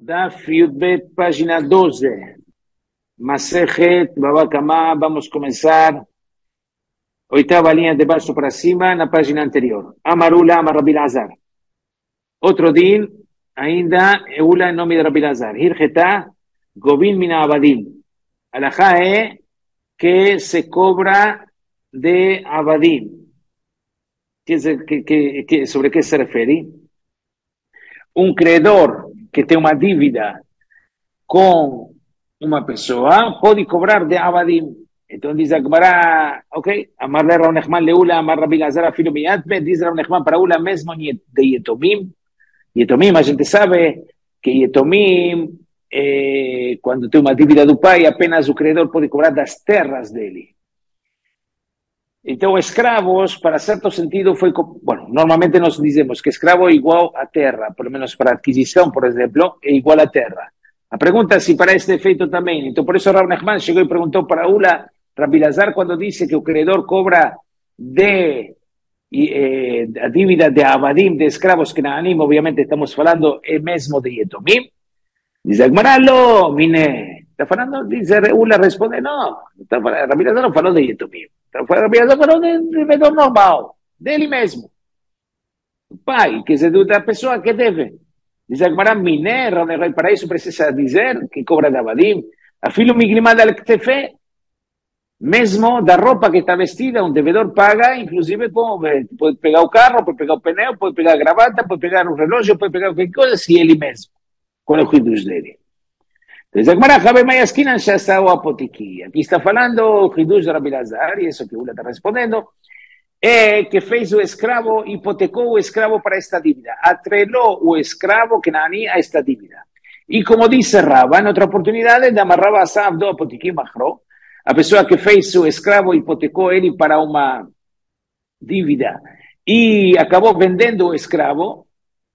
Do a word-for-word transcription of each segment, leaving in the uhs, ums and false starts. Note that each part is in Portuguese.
Daf Yudbet, página doce. Masejet, Baba Kamá, vamos começar. Oitava linha de baixo para cima, na página anterior. Amarula, Amar Rabi Lazar. Outro din, ainda, Eula em nome de Rabi Lazar. Hirgetá, Govin Mina Abadim. Alajá é que se cobra de Abadim. Que, que, que, que, sobre que se refere? Um credor que tem uma dívida com uma pessoa pode cobrar de Abadim. Então diz a Gemara, ok, Amar le Rav Nechman leula, Amar Rabi Lazar afilo miyatme, diz Rav Nechman para Ula mesmo de Yetomim. Yetomim, a gente sabe que Yetomim, eh, quando tem uma dívida do pai, apenas o credor pode cobrar das terras dele. Então, escravos, para certo sentido, foi... Bueno, normalmente nós dizemos que escravo é igual a terra, pelo menos para adquisição, por exemplo, é igual a terra. A pergunta é se para este efeito também. Então, por isso, Rav Nechman chegou e perguntou para Ula, Rabi Lazar, quando disse que o credor cobra de eh, a dívida de Abadim, de escravos que na Anim, obviamente estamos falando, é mesmo de Yetomim. Diz a Gemara, lo, mine. Está falando, dice Ula, responde, no. Rabi Lazar não falou de Yetomim. Rabi Lazar falou de, de vendedor normal, dele mesmo. O pai, que é da pessoa que deve. Diz a Gemara, mine, para isso precisa dizer que cobra de Abadim. A filho migrimada al ktefe, mesmo da roupa que está vestida, um devedor paga, inclusive como, pode pegar o carro, pode pegar o pneu, pode pegar a gravata, pode pegar o relógio, pode pegar qualquer coisa, se ele mesmo, com os cuidados dele. Diz a Gemara, Jabe Mayaskinan já está o apotiqui. Aqui está falando o cuidados de Rabi Lazar, e isso que o Ula está respondendo, é que fez o escravo, hipotecou o escravo para esta dívida, atrelou o escravo que nani a esta dívida. E como disse Rava, em outra oportunidade, da Marrava Asav do apotiqui Mahro, a pessoa que fez o escravo hipotecou ele para uma dívida e acabou vendendo o escravo,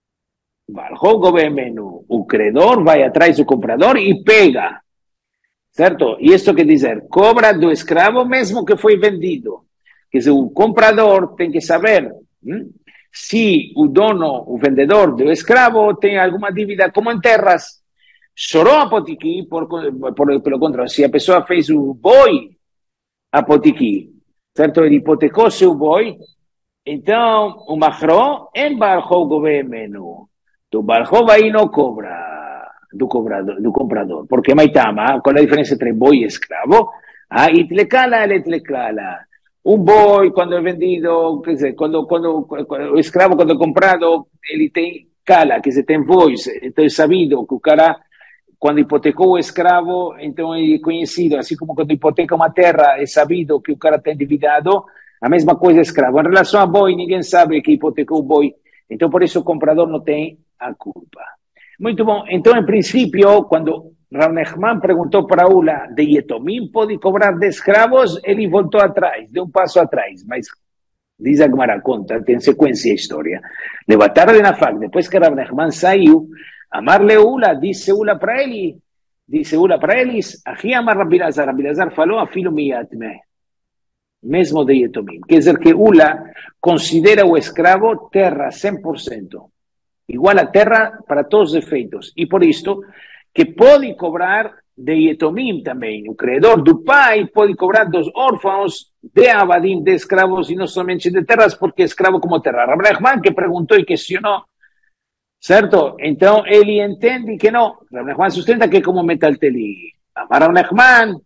o credor vai atrás do comprador e pega, certo? E isso quer dizer, cobra do escravo mesmo que foi vendido. Quer dizer, o comprador tem que saber hum, se o dono, o vendedor do escravo tem alguma dívida, como em terras. Chorou a potiqui, por, por, pelo contrário, se a pessoa fez o boi a potiqui, certo? Ele hipotecou seu boi, então o mahro embarcou o governo. Do barco vai não cobra do, cobrador, do comprador. Porque maitama, qual é a diferença entre boi e escravo? Ah, itlecala, itlecala. Um boi, quando é vendido, quer dizer, quando, quando, quando, o escravo, quando é comprado, ele tem cala, quer dizer, tem voz. Então é sabido que o cara, quando hipotecou o escravo, então é conhecido. Assim como quando hipoteca uma terra, é sabido que o cara está endividado. A mesma coisa é escravo. Em relação a boi, ninguém sabe que hipotecou o boi. Então, por isso, o comprador não tem a culpa. Muito bom. Então, em princípio, quando Rav Nechman perguntou para Ula de Yetomim, pode cobrar de escravos, ele voltou atrás, deu um passo atrás. Mas, diz a Gemara, conta, tem sequência a história. Leva tarde na fac, depois que Rav Nechman saiu, Amar-le Ula, disse Ula para ele, disse Ula para eles, aqui Amar Rabi Lazar, Rabi Lazar falou, afilo miyatme. Mesmo de Yetomim. Quer dizer que Ula considera o escravo terra cem por cento. Igual a terra para todos os efeitos. E por isto, que pode cobrar de Yetomim também. O credor do pai pode cobrar dos órfãos de Abadim, de escravos, e não somente de terras, porque escravo como terra. Rav Nechman que perguntou e questionou, certo? Então, ele entende que não. Rav Nechman sustenta que é como metalteli. Amar Rav Nechman,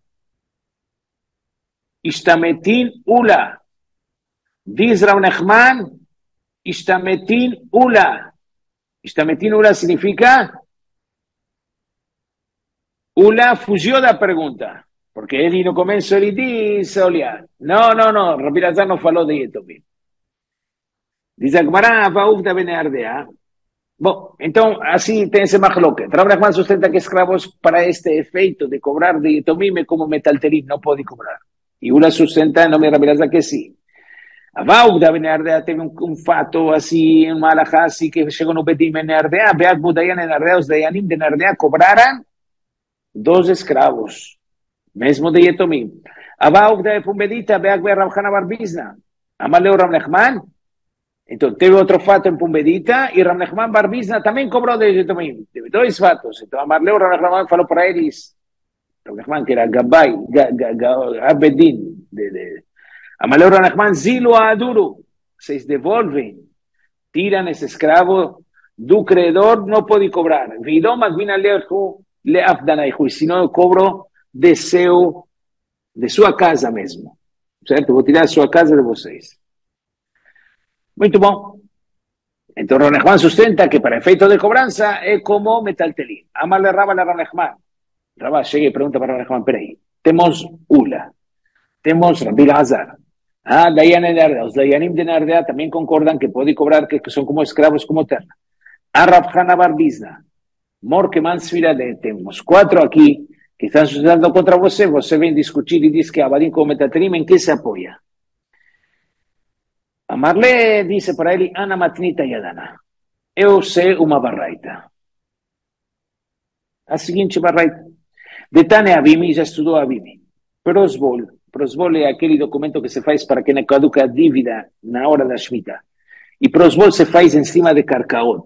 Ishtametin Ula. Diz Rav Nechman, Ishtametin Ula. Ishtametin Ula significa Ula fugiu da pergunta. Porque ele no começo ele diz, olha, não, não, não, Rabi Lazar não falou de Yetomim. Diz a Gemara, Vauvda Beneardea. Bom, então, assim tem esse machloket. Rav Nechman sustenta que escravos para este efeito de cobrar de Yetomim é como metalterim, não pode cobrar. E Ula sustenta, não me Rabi Lazar, que sim. A Vauvda Benardea teve um, um fato assim, uma alahá assim, que chegou no Bedim Benardea, Beak Budayan Benardea, os Dayanim de Benardea cobraram dos escravos, mesmo de Yetomim. A Vauvda Pumbedita, Beak Be Rav Hana Bar Bizna, Amaleu Rav Nechman, Entonces, teve otro fato en Pumbedita y Rav Nachman Bar Bizna también cobró de ellos también. Teve dos fatos. Entonces, Amarleo, Rav Nachman faló para ellos, Rav Nachman, que era Gabay, Abedín, de, de. Amarleo, Rav Nachman, Zilo a Aduro, se devolven, tiran ese esclavo, do credor no puede cobrar. Vidó más bien alejo, le afdanaihu, y si no cobro deseo de su casa mesmo. Certo? Vou tirar a sua casa de vocês. Muito bom. Então, Rav Nachman sustenta que para efeito de cobrança é como metaltelim. Amarle Raba la Rav Nachman. Raba chega e pergunta para Rav Nachman, peraí, temos Ula, temos Rabi Hazar, ah, Dayan de Nardea, os Dayanim de Nardea também concordam que pode cobrar, que são como escravos, como terra. A Rav Hana Bar Bizna, Mor que Mansfira, temos quatro aqui que estão sustentando contra você, você vem discutir e diz que Abadim como metaltelim, em que se apoia? Amarle disse para ele, Ana Matnita Yadana, eu sei uma barraita. A seguinte barraita. Detane Abimi, já estudou Abimi. Prosbol. Prosbol é aquele documento que se faz para que não caduca a dívida na hora da Shemitah. E prosbol se faz em cima de carcaot.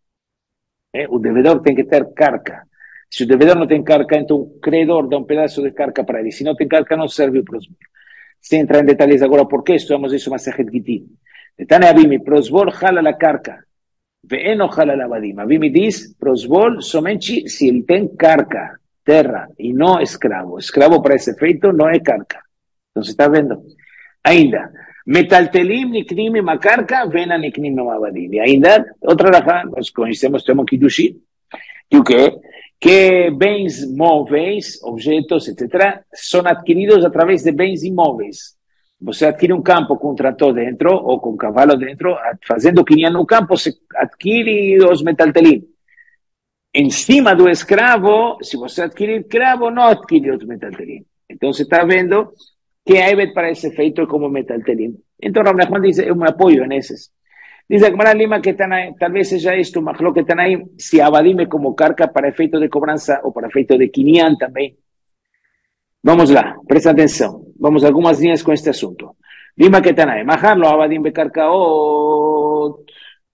É, o devedor tem que ter carca. Se o devedor não tem carca, então o credor dá um pedaço de carca para ele. Se não tem carca, não serve o prosbol. Sem entrar em detalhes agora, por que estudamos isso, mas é Gitin. Detane Abimi, prosbol jala la carca. Ve'eno jala la Abadim. Abimi diz, prosbol somente se ele tem carca, terra, e não escravo. Escravo para esse efeito não é carca. Então, você está vendo? Ainda, metaltelim niknim ma carca, vena niknim ma Abadim. E ainda, outra raja, nós conhecemos, temos Kiddushin, que o quê? Que bens móveis, objetos, etcétera, são adquiridos através de bens imóveis. Você adquire um campo com um trator dentro, ou com um cavalo dentro, fazendo quinhão no campo, você adquire os metaltelim. Em cima do escravo, se você adquire escravo, não adquire os metaltelim. Então, você está vendo que a Evet para esse efeito é como metaltelim. Então, Rav Nachman diz, eu me apoio nesses. Diz a Gemara Lima que Tanaim, talvez seja isto, Machlok que Tanaim, se Abadim é como carca para efeito de cobrança ou para efeito de quinhão também. Vamos lá, presta atenção. Vamos algumas linhas com este assunto. Lima que Tanaim, Maharlo Abadim becarcaot.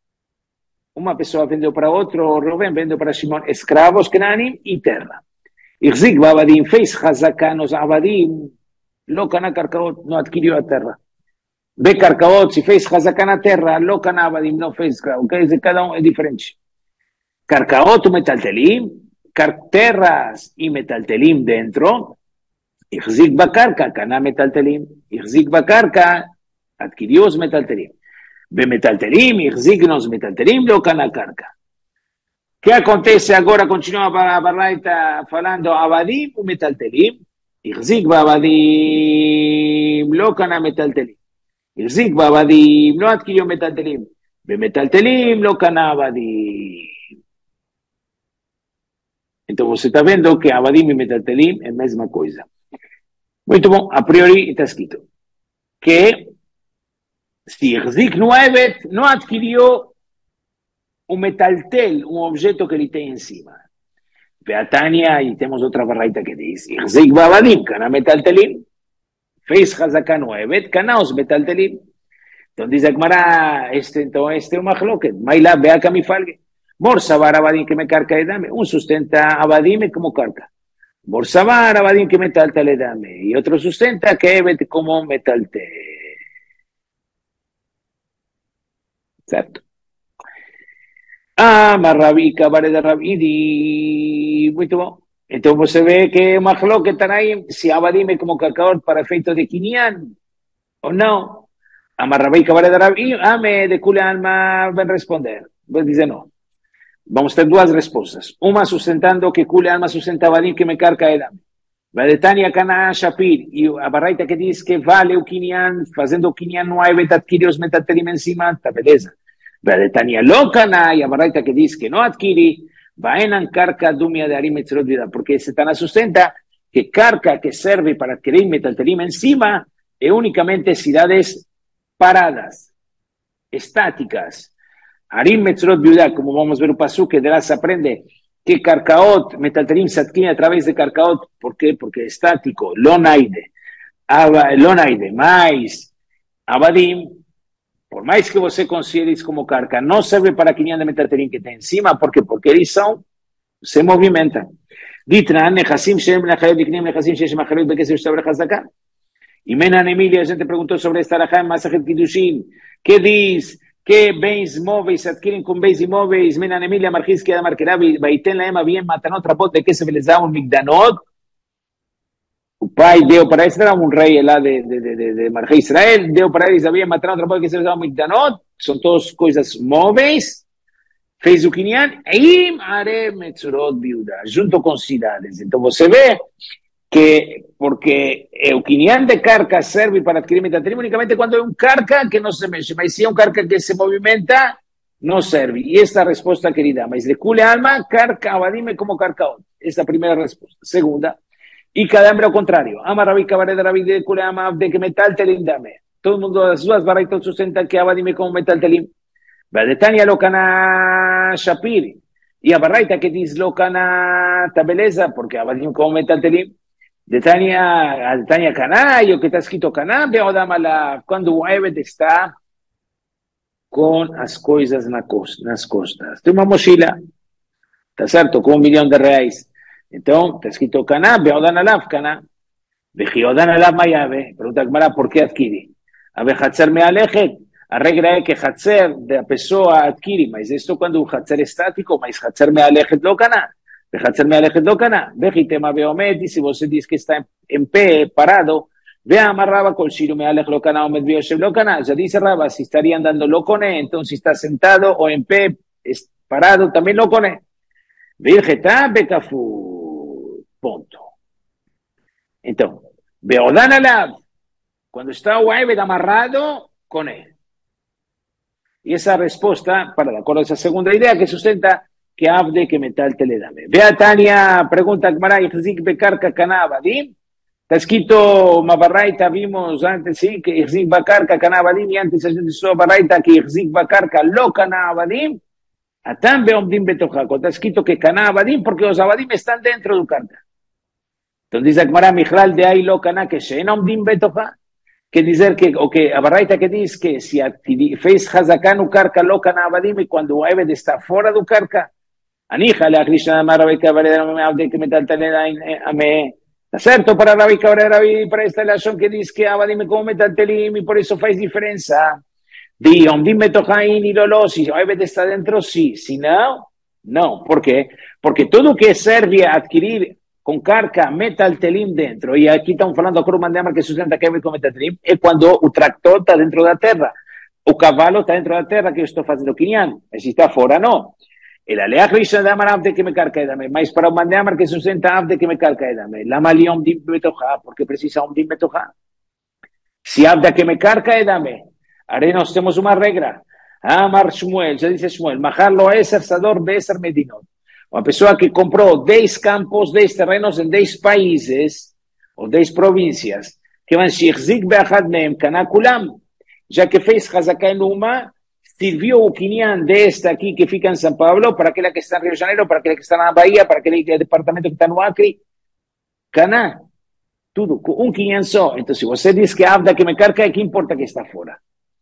Uma pessoa vendeu para outro, Rubén vendeu para Shimon, escravos, Kenanim e terra. Irzik Abadim fez Hazaká nos Abadim, Lokana carcaot, não adquiriu a terra. Becarcaot, se fez Hazaká na terra, Lokana Abadim, não fez escravo. Quer dizer, cada um é diferente. Carcaot, metaltelim, terras e metaltelim dentro, Irzik Bakarka, Kana metaltelim, Irzik Bakarka, adquiriu os metaltelim. Bemetaltelim, Irzignos metaltelim, Lokana carca. O que acontece agora? Continua a Barraita falando Abadim ou metaltelim. Irzig Abadim, Lokana metaltelim. Irzig Abadim, não adquiriu metaltelim. Bemetaltelim, Lokana Abadim. Então você está vendo que Abadim e metaltelim é a mesma coisa. Muito bom, a priori está escrito que se Irzik no Evet não adquiriu um metaltel, um objeto que ele tem em cima. Beatania, e temos outra barraita que diz, Irzik Babadim, cana metaltelim, fez Hazaká no Evet, cana os metaltelim. Então diz a Gemara, este, então este é uma machloket, mas lá, vea que me falgue. Morsavar Abadim que me carca e dame, um sustenta Abadim como carca. Morsavar Abadim que metaltel e dame, e outro sustenta que Evet como metaltel. Certo? Ah, mas Rabi, Cabare de Rabi, muito bom. Então você vê que é uma que está aí, se Abadim é como carcaor para efeito de quinhão, ou não. Ah, mas Rabi, Cabare de Rabi, ah, me de Kula Alma vem responder. Vai dizer não. Vamos ter duas respostas. Uma sustentando que Kula Alma sustenta Abadim que me carca e dame. Tânia Cana Shapir, e a barraita que diz que vale o quinhão, fazendo o quinhão no Evet adquire os metaltelim em cima, tá beleza. Tânia Locana, e a barraita que diz que não adquire, vaenan carca dumia de arim metzerot vida, porque se Tana sustenta que carca que serve para adquirir metaltelim em cima é unicamente cidades paradas, estáticas. Arim metzerot vida, como vamos ver o pasuk, que de lá se aprende que carcaot, metaltelim se adquiere a través de carcaot. ¿Por qué? Porque es estático, lonaide, lonaide, mais, abadim, por más que você considere isso como carga, não serve para quinhão de metalterim que tem em cima, porque porque eles são, se movimentam. Ditran, nechassim shem nachayot diknim, nechassim shem nachayot bekesef sobre chazaka. E Menan Emília, a gente perguntou sobre esta alahá em Masachet Kiddushin, que diz que bens móveis adquirem com bens imóveis. Menan Emília, Marquis, que Adamar Kerabi, Baiten Laema, bien matanot, rapot, de que se les dá um migdanot. O pai deu para eles, era um rei lá de, de, de, de, de Marquês Israel, deu para eles, havia matanot, rapot, de que se les dá um migdanot. São todas coisas móveis. Fez o Kinyan, Im Are Metzurot Biuda, junto com cidades. Então você vê que, porque o Kinyan de carga serve para adquirir metalterim únicamente quando é um carga que não se mexe, mas se é um carga que se movimenta, não serve. E esta é a resposta, querida, mas de Kule Alma, carga Abadim é como carga. Esta é a primeira resposta. Segunda, e cada homem ao contrário. Ama Rabi Kabaret Rabi de Kule Alma, de que metalterim dame. Todo mundo, as duas baraitas sustentam que Abadim é como metalterim. Tanya lo cana Shapiri. E a barraita que diz lo cana tá beleza, porque Abadim como metalterim. De Tania, Tania Caná, e o que está escrito Caná, quando o Eved está com as coisas na costa, nas costas. Tem uma mochila, tá certo? Com um milhão de reais. Então, está escrito Caná, Beodan Alav, Caná. Beodan Alav Mayave. Pergunta a Gemara, por que adquire? A Hatzer Mealechet. A regra é que Hatzer da pessoa adquire, mas isso quando o Hatzer é estático, mas Hatzer Mealechet lo Caná. E se você diz que está em pé, parado, ve a amarraba con Shiro me alej lo cana o me dio lo cana. Já disse Raba, se estaria andando lo cone, então se está sentado ou em pé, parado, também lo cone. Virgeta becafu. Ponto. Então, beodan alav, quando está o Eved amarrado, cone. E essa resposta, para de acordo a essa segunda ideia que sustenta que abde que metal teledame. Vea Tania, pregunta Gmara, Ihzik Bekarka Kana Abadim. Está escrito uma barraita, vimos antes, sí, que Ihzik Bekarka Kana Abadim, y antes a gente hizo barraita que Ihzik Bekarka lo Kana Abadim. Atam Beomdim Betojaco. Está escrito que Kana Abadim, porque los Abadim están dentro del carca. Entonces dice Gmara, Mijral de ahí lo Kana que Shein Omdim Betoja. Que dizer que, o que a barraita que diz que si fez Hazakan u carca lo Kana Abadim, y cuando o Eved está fora do carca, Anija la Krishna Maravi Cabrera me que metalteleda a me. Está certo para Rabbi Cabrera para esta relación que dice que Abadim como metaltelim y por eso faz diferencia. Di Omdim Betojain y Lolo, si Eved está dentro, sí. Si no, no. ¿Por qué? Porque todo que serve a adquirir con carga metaltelim dentro, y aquí estamos hablando con un mandamar que sustenta que Eved com metaltelim, es cuando o tractor está dentro da terra. O cavalo está dentro da terra que eu estou fazendo quinhão. Mas se está fora, não. El alea Krishna de Amar Avde que me carca edame, mas para o mandamar que sustenta Avde que me carca edame. La malia Omdim Betoja, porque precisa Omdim Betoja. Si Avda que me carca edame, ahora nós temos uma regra. Amar Shmuel, já dice Shmuel, Mahar lo Eser Sador Beser Medinot. Uma pessoa que comprou dez campos, dez terrenos em dez países, ou dez províncias, que van Shirzik Beachad Mehem, Kanakulam, já que fez Hazaká em uma, sirvió o Kinyan de esta aquí que fica en San Pablo, para aquella que está en Río de Janeiro, para aquella que está en la Bahía, para aquel departamento que está en Acre, Caná, tudo, un Kinyan só. Entonces, si você diz que Abda que me carga, ¿qué importa que está fora?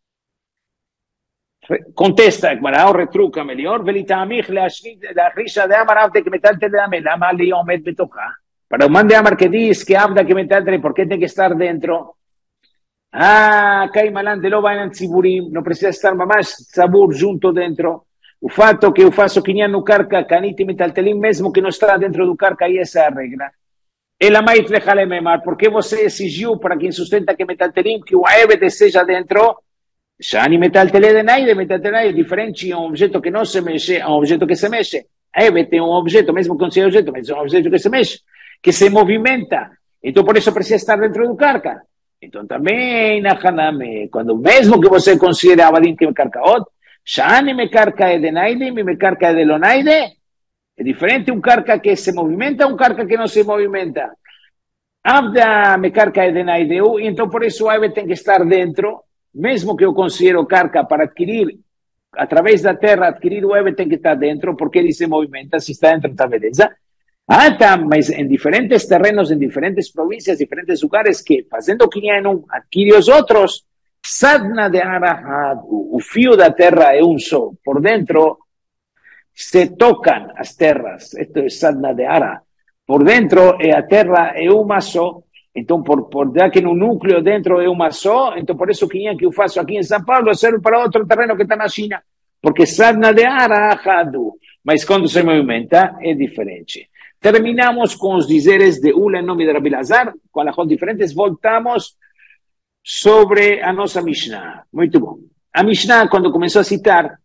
Contesta, o retruca melhor, Velitamich, la risa de Amar Abda que me talte de Amel, Amar Leomet Betoja. Para o man de Amar que diz que Abda que me talte, ¿por qué tiene que estar dentro? Ah, Caimalan de Lobanan Tziburim, não precisa estar mais sabor junto dentro. O fato que eu faço quinhão no carca, canite metaltelim, mesmo que não está dentro do carca, aí essa é a regra. Ela mais lejale memar, porque você exigiu para quem sustenta que metaltelim, que o Eved seja dentro, Shani metaltelé de naide, metaltelé é diferente, é um objeto que não se mexe, é um objeto que se mexe. Eved é um objeto, mesmo que não seja objeto, mas é um objeto que se mexe, que se movimenta. Então por isso precisa estar dentro do carca. Então também na Haname, quando mesmo que você considere Abadim que me carcaot, Shani me carca é de naide, me carca é de lonaide, é diferente um carca que se movimenta, um carca que não se movimenta. Abda me carca é de naide, então por isso o Eved tem que estar dentro, mesmo que eu considero carca para adquirir, através da terra, adquirir o Eved tem que estar dentro, porque ele se movimenta, se está dentro da beleza. Ah, tá, mas em diferentes terrenos, em diferentes províncias, diferentes lugares, que fazendo quinhão em um, adquire os outros, Sadna de Arahad, o fio da terra é um só. Por dentro se tocam as terras. Isto é Sadna de Ara. Por dentro é a terra é uma só. Então, por, por já que no núcleo dentro é uma só, então por isso que eu faço aqui em São Paulo serve para outro terreno que está na China. Porque Sadna de Arahadu. Mas quando se movimenta é diferente. Terminamos com os dizeres de Ula em nome de Rabi Lazar, com alahot diferentes, voltamos sobre a nossa Mishnah. Muito bom. A Mishnah, quando começou a citar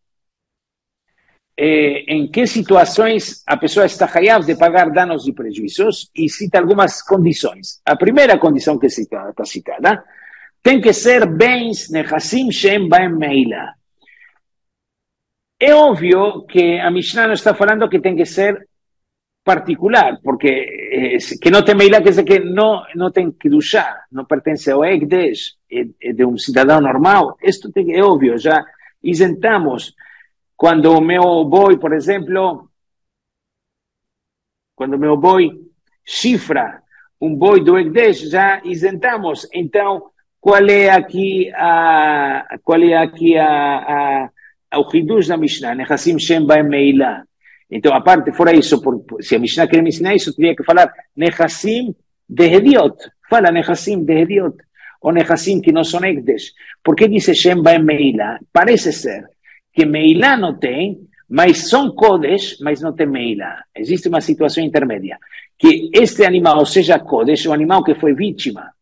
eh, em que situações a pessoa está hayav de pagar danos e prejuízos, e cita algumas condições. A primeira condição que está citada tem que ser bens nechassim shem baem meila. É óbvio que a Mishnah não está falando que tem que ser particular, porque eh, que não tem meila quer dizer que não, não tem kedushá, não pertence ao Ekdesh, é, é de um cidadão normal. Isto tem, é óbvio, já isentamos. Quando o meu boi, por exemplo, quando o meu boi chifra um boi do Ekdesh, já isentamos. Então, qual é aqui a, qual é aqui a, a, o Hidush da Mishnah? Nechassim Shem Baem Meila. Então, a parte fora isso, por, se a Mishnah quer me ensinar isso, teria que falar Nechassim de Hediot. Fala Nechassim de Hediot. Ou Nechassim que não são Ekdesh. Por que diz Shem Baem Meila? Parece ser que Meilá não tem, mas são Kodesh, mas não tem Meilá. Existe uma situação intermédia. Que este animal seja Kodesh, um animal que foi vítima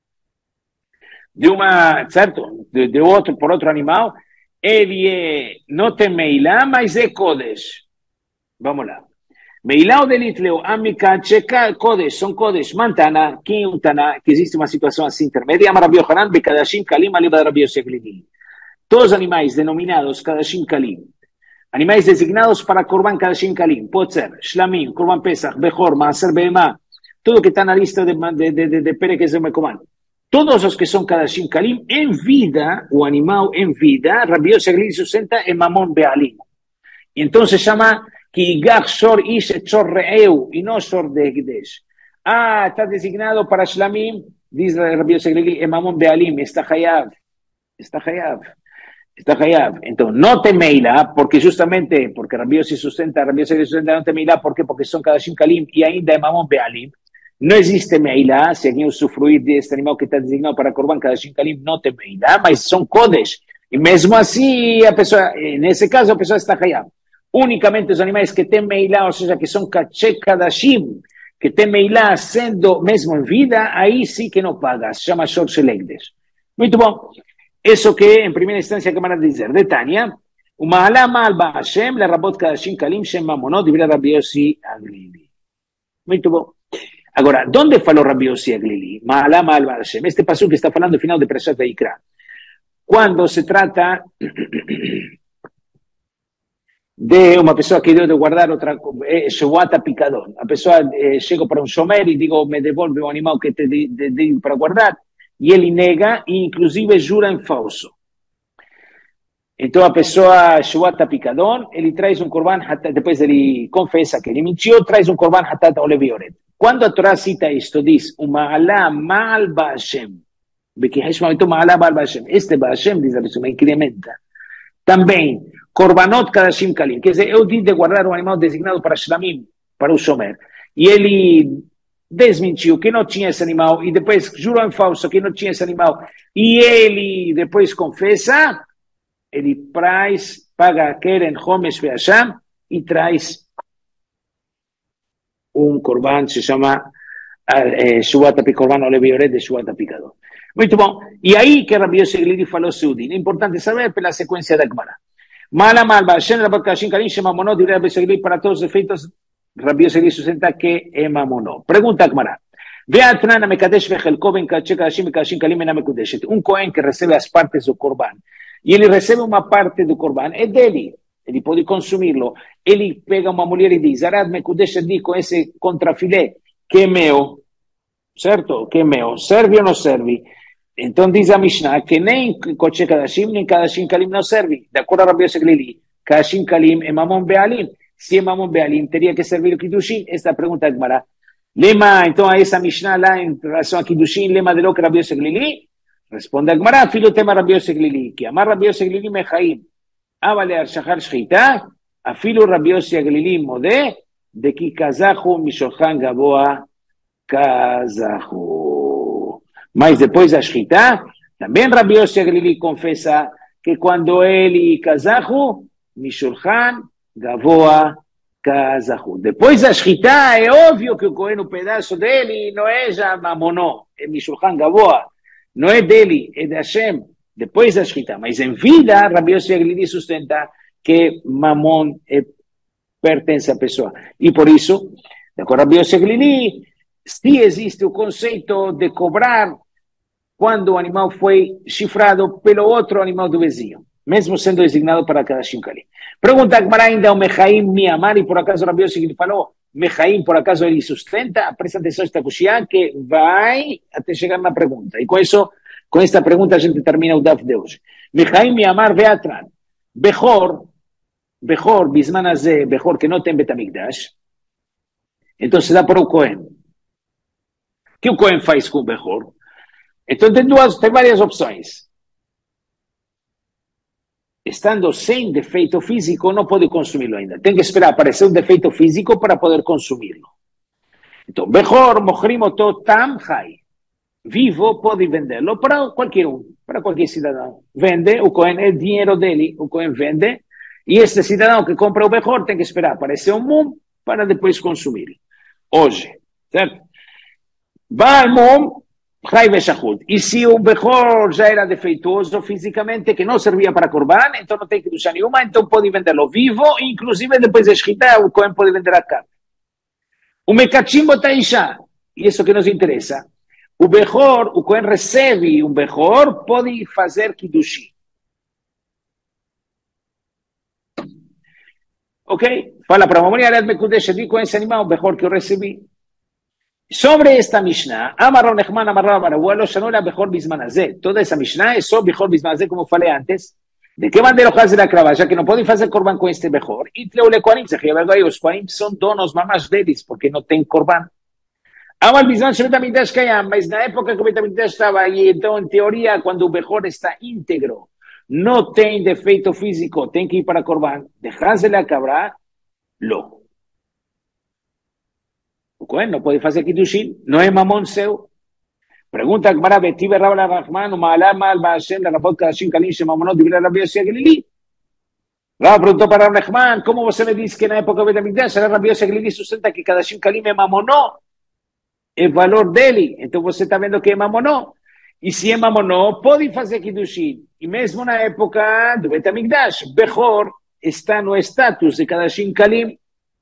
de uma, certo? De, de outro, por outro animal, ele é, não tem Meilá, mas é Kodesh. Vamos lá. Meilá o delitleu, amica, checa, Kodesh, são Kodesh, mantana, kiuntana, que existe uma situação assim intermédia, Rabbi Yochanan, bekadashim, kalim, aliba Rabbi Yosef Glili. Todos os animais denominados Kadashim Kalim, animais designados para Korban Kadashim Kalim, pode ser Shlamim, Korban Pesach, Bechor, Maaser Behemá, tudo que está na lista de, de, de, de, de Pereques de Mekoman. Todos os que são Kadashim Kalim, em vida, o animal em vida, Rabbi Yosef Glili sustenta em Mamon Bealim. E então se chama Kigach Shor Ish et Shor Re'eu, e não Shor de Hekdesh. Ah, está designado para Shlamim, diz Rabbi Yosef Glili, em Mamon Bealim, está Hayav, está Hayav. Está Hayav. Então, não tem Meilá, porque justamente, porque Rabbi se sustenta, Rabbi se sustenta, não tem Meilá, ¿por quê? Porque são Kadashim Kalim e ainda é Mamon Bealim. Não existe Meilá, se alguém usufruir deste animal que está designado para Korban Kadashim Kalim, não tem Meilá, mas são Kodesh. E mesmo assim, a pessoa, nesse caso, a pessoa está Hayav. Unicamente os animais que têm Meilá, ou seja, que são Kache Kadashim, que têm Meilá sendo mesmo em vida, aí sim que não paga, se chama Shor Shelegdes. Muito bom. Isso que, em primeira instância, que van dizer. De Tânia, uma alama alba Hashem, le rabot kadashim kalim, shem mamonot, divira Rabbi Yossi Aglili. Muito bom. Agora, onde falou Rabbi Yossi Aglili? Ma alama alba Hashem. Este passo que está falando no final de Perashat Vayikra. Quando se trata de uma pessoa que deu de guardar outra, é Shevuata Picadón. A pessoa eh, chega para um shomer e digo, me devolve o animal que te dei de, de, para guardar. E ele nega e, inclusive, jura em falso. Então, a pessoa, Shevuata Picadón, ele traz um korban, depois ele confessa que ele mentiu, traz um korban hatat olevioret. Quando a Torá cita isto, diz, uma alá mal ba'ashem. Este ba'ashem, diz a pessoa, me incrementa. Também, korbanot kadashim kalim. Quer dizer, eu disse de guardar um animal designado para shlamim, para o shomer. E ele desmentiu que não tinha esse animal e depois jurou em falso que não tinha esse animal e ele depois confessa, ele traz, paga Keren Homesh Ve'asham e traz um korban que se chama Shevuata Korban Olevioret de Shevuata Picadón. Muito bom. E aí que Rabbi Yossi Glili falou Seudin. É importante saber pela sequência da Gemara. Mala malba, Hashem Rabot Kadashim Kalim, Shema Monot, diria Rabbi Yossi Glili para todos os efeitos. Rabbi Yossi Glili sustenta que é mamonó. Pergunta a Gemara. Um Cohen que recebe as partes do Corban, e ele recebe uma parte do Corban, é dele, ele pode consumi-lo. Ele pega uma mulher e diz, Arad Mekudesh di com esse contrafilé, que é meu, certo? Que é meu, serve ou não serve? Então diz a Mishnah que nem Koche Kadashim, nem Kadashim Kalim não serve. De acordo a Rabbi Yossi Glili, Kadashim Kalim é Mamon Bealim. Se é Mamon Bealim, teria que servir o Kiddushin? Esta pergunta é Gemara. Lema, então, a essa Mishnah lá em relação a Kiddushin, lema de lo que Rabbi Yossi Glili, Responde Agmará, filo tema Rabbi Yossi Glili, que amar Rabbi Yossi Glili mejaim, avale al shahar shchita, afilo Rabbi Yossi Glili modé, de ki kazahu mishochan gaboa kazahu. Mas depois da shchita, también Rabbi Yossi Glili confesa que cuando él y kazahu, mishochan gaboa kazahu. Depois da shchita, é óbvio que o Cohen, um pedaço dele, não é já mamonó, é mishochan gaboa. No es de él, es de Hashem, después de Shchita. Mas en vida, Rabbi Yossi Glili sustenta que Mamón eh, pertence a pessoa. Y por eso, de acuerdo a Rabbi Yossi Glili, sí existe el concepto de cobrar cuando o animal fue chifrado pelo otro animal do vizinho, mesmo sendo designado para cada Shinkali. Pregunta Agmará ainda o Mejaim Miamar, y por acaso Rabbi Yossi Glili falou, Mejaim, por acaso ele sustenta? Presta atenção a esta cuxia que vai até chegar na pergunta. E com isso, com esta pergunta a gente termina o daf de hoje. Mejaim Miamar Beatran. Bechor, Bechor, Bisman Azeh, Bechor que não tem Betamigdash. Então se dá para o Cohen. O que o Cohen faz com o Bechor? Então tem, duas, tem várias opções. Estando sem defeito físico, não pode consumi-lo ainda. Tem que esperar aparecer um defeito físico para poder consumi-lo. Então, Bechor, Mohrimoto, Tam, Hai. Vivo, pode vendê-lo para qualquer um, para qualquer cidadão. Vende, o Cohen é dinheiro dele, o Cohen vende, e este cidadão que compra o Bechor tem que esperar aparecer um mum para depois consumir. Hoje, certo? Vai mum, Hai Beshahut. E se o Bechor já era defeituoso fisicamente, que não servia para Corban, então não tem que duchar nenhuma, então pode vendê-lo vivo, inclusive depois de Shchita, o Cohen pode vender a carne. O Mekachim Botaisha, e isso que nos interessa, o Bechor, o Cohen recebe um Bechor, pode fazer Kiddushi. Ok? Fala para a memória, Ared Mekudesh, com esse animal, o Bechor que eu recebi. Sobre esta Mishnah, Amar Rav Nechman, Amar Rav Barahu, lo shanó la Bechor Bisman Hazeh. Toda esa Mishnah es sobre Bechor Bisman Hazeh, como falei antes. ¿De qué van de los de la crava? Ya que no pueden hacer Corban con este Bechor. Y Tleule Kohanim, se lleva ahí, los Kohanim son donos mamás deles, porque no tienen Corban. Amar Bisman Shel Betamigdash Kayam, mas na época que o Betamigdash estaba ahí, entonces en teoría, cuando el Bechor está íntegro, no tiene defeito físico, tiene que ir para Corban, dejarse la cabra, lo. O Cohen no puede hacer Kiddushin, no es mamón seu. Pregunta Agmará, Betive Rabba Rahman, Ma'alá Ma'al Ba'ashem, la Rapot Kadashim Kalim, Shemamonot, Dibra Rabbi Yossi Glili. Rabba preguntó para Rabba Rahman, ¿cómo você me dice que en la época de Betamigdash, Rabbi Yossi Glili sustenta que Kadashim Kalim es mamonó? El valor dele. Então você está vendo que é mamonó. E se é mamonó, pode fazer Kiddushin. E mesmo na época do Betamigdash, Bechor está no status de Kadashim Kalim.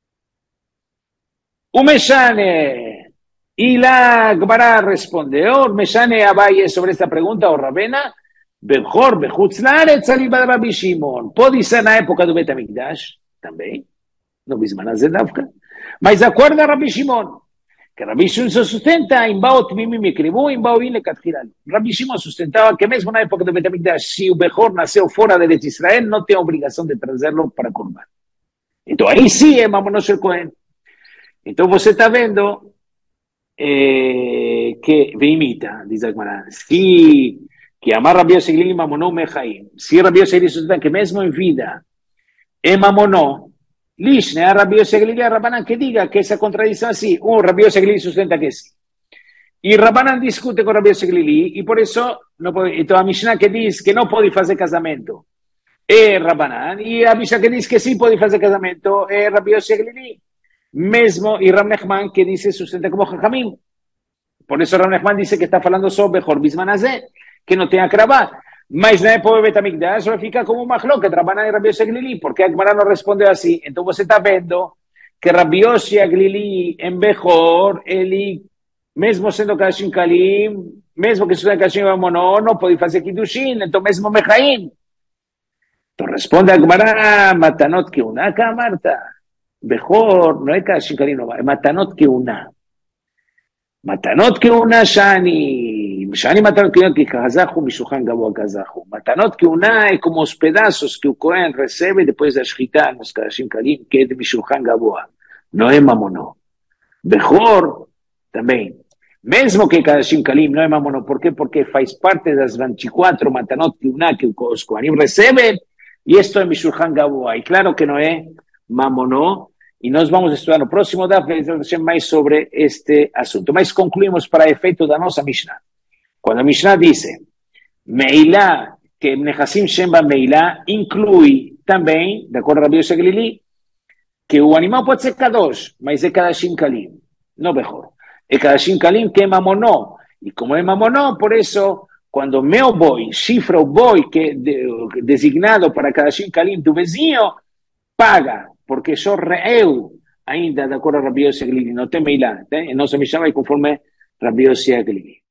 O Meshane, y la Gemara responde, o Meshane Abaye sobre esta pregunta, o Rabena, Bechor, Bechutz Laaretz, Alibad Rabbi Shimon. Pode ser na época do Betamigdash, também, no Bisman Hazeh Davka, mas acorda Rabbi Shimon, que Rabbi Shimon se sustenta, em Baot Mimim Ekribu, em Baoim Lekatchilan. Rabbi Shimon sustentava que mesmo na época do Betamigdash, se o Bechor nasceu fora de Eretz Israel, não tem a obrigação de trazê-lo para Corban. Então aí sim é mamonó shel Cohen. Então você está vendo eh, que veimita, diz a Gemara, se que amar Rabbi Yossi Glili mamonó mechaim, se Rabbi Yossi Glili sustenta que mesmo em vida é mamonó, lishne a Rabbi Yossi Glili a Rabbanan que diga que essa contradição assim, um Rabbi Yossi Glili sustenta que sim. E Rabbanan discute com Rabbi Yossi Glili, e por isso, não pode, então a Mishnah que diz que não pode fazer casamento é Rabbanan, e a Mishnah que diz que sim pode fazer casamento é Rabbi Yossi Glili. Mesmo, y Rav Nechman que dice sustenta como Jajamim. Por eso Rav Nechman dice que está hablando sobre Bechor Bisman Hazeh, que no tenga cravá. Mas na época de Betamigdash fica como un machloket, Rabbanan y Rabbi Yossi Glili, porque Agmará no responde así. Entonces você está vendo que Rabbi Yossi Glili en Bechor, ele, mesmo sendo Kadashim Kalim, mesmo que sustenta Kadashim Mamonó, no puede hacer Kiddushin, então mesmo Mechaim. Então responde Agmará, Matanot que una Marta. Bechor, no es Kadashim Kalim, no, es Matanot que una. Matanot que una, Shani. Shani Matanot que una, que Kazahu, Mishuchan Gabo Kazahu. Matanot que una es como los pedazos que el Cohen recibe después de Shchita, los Kadashim Kalim, que es de Mishuchan Gabo. No es mamonó. Bechor, también. Mesmo que Kadashim Kalim não é mamonó, por quê? Porque faz parte das vinte e quatro matanot Tiuná que os Kohanim recebem, e isto é Mishulchan Gavoa. E claro que não é mamonó, e nós vamos estudar no próximo daf mais sobre este assunto. Mas concluímos para efeito da nossa Mishnah. Quando a Mishnah diz Meilá, que Nechassim Shemba Meilá, inclui também, de acordo com Rabbi Yosef Glili, que o animal pode ser Kadosh, mas é Kadashim Kalim, não Bechor. É Kadashim Kalim que é mamonó. E como é mamonó, por isso, quando meu boi chifra o boi que é de, designado para Kadashim Kalim do vizinho, paga, porque sou eu, ainda de acordo com Rabbi Yosef Glili, não tem Meilá. E não se me chama conforme Rabbi Yosef Glili.